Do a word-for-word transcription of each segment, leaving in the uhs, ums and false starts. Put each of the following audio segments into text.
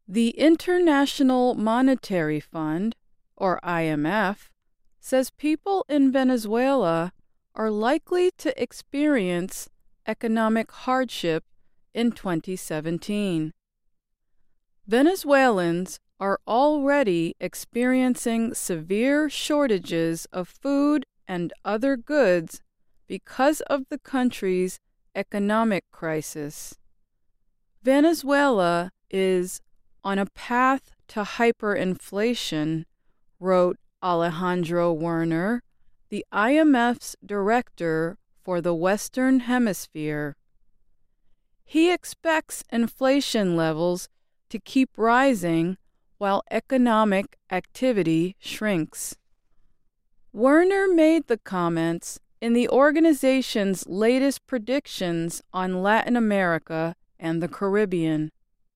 The International Monetary Fund, or I M F, says people in Venezuela are likely to experience economic hardship in twenty seventeen. Venezuelans are already experiencing severe shortages of food and other goods because of the country's economic crisis. Venezuela is on a path to hyperinflation, wrote Alejandro Werner, the I M F's director for the Western Hemisphere. He expects inflation levels to keep rising while economic activity shrinks. Werner made the comments in the organization's latest predictions on Latin America and the Caribbean.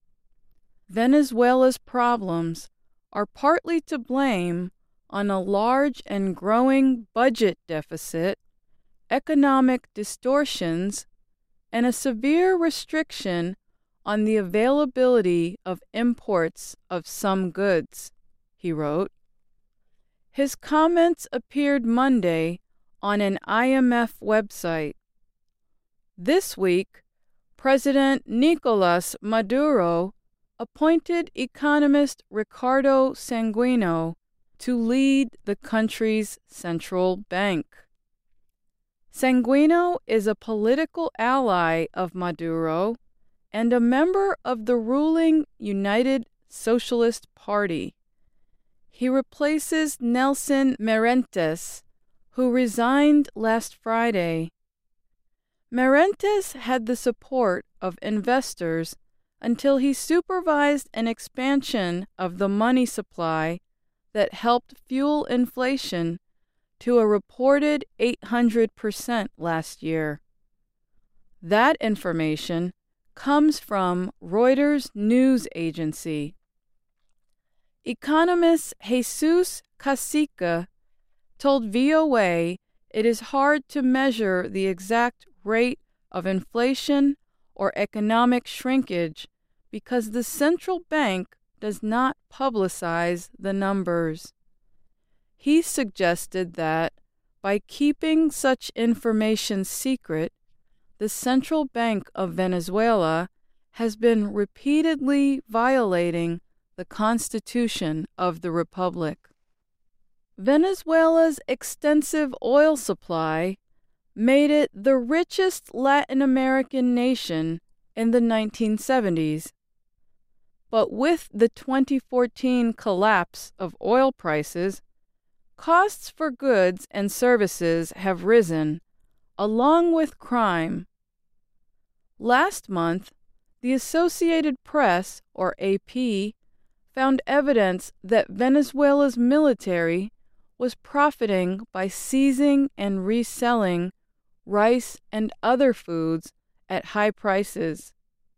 Venezuela's problems are partly to blame on a large and growing budget deficit, economic distortions, and a severe restriction on the availability of imports of some goods, he wrote. His comments appeared Monday on an I M F website. This week, President Nicolas Maduro appointed economist Ricardo Sanguino to lead the country's central bank. Sanguino is a political ally of Maduro and a member of the ruling United Socialist Party. He replaces Nelson Merentes, who resigned last Friday. Merentes had the support of investors until he supervised an expansion of the money supply that helped fuel inflation to a reported eight hundred percent last year. That information comes from Reuters news agency. Economist Jesus Casica told V O A it is hard to measure the exact rate of inflation or economic shrinkage because the central bank does not publicize the numbers. He suggested that, by keeping such information secret, the Central Bank of Venezuela has been repeatedly violating the Constitution of the Republic. Venezuela's extensive oil supply made it the richest Latin American nation in the nineteen seventies. But with the twenty fourteen collapse of oil prices, costs for goods and services have risen, along with crime. Last month, the Associated Press, or A P, found evidence that Venezuela's military was profiting by seizing and reselling rice and other foods at high prices.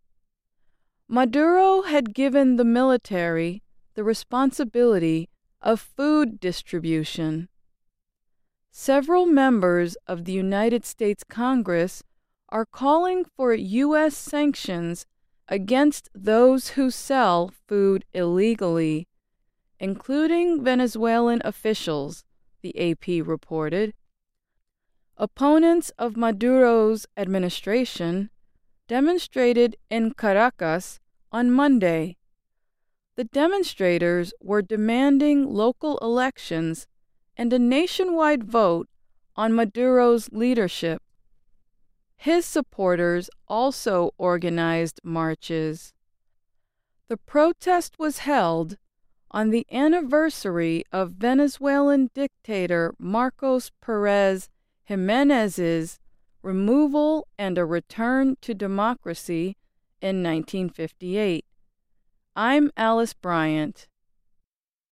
Maduro had given the military the responsibility of food distribution. Several members of the United States Congress are calling for U S sanctions against those who sell food illegally, including Venezuelan officials, the A P reported. Opponents of Maduro's administration demonstrated in Caracas on Monday. The demonstrators were demanding local elections and a nationwide vote on Maduro's leadership. His supporters also organized marches. The protest was held on the anniversary of Venezuelan dictator Marcos Pérez Jiménez's removal and a return to democracy in nineteen fifty-eight. I'm Alice Bryant.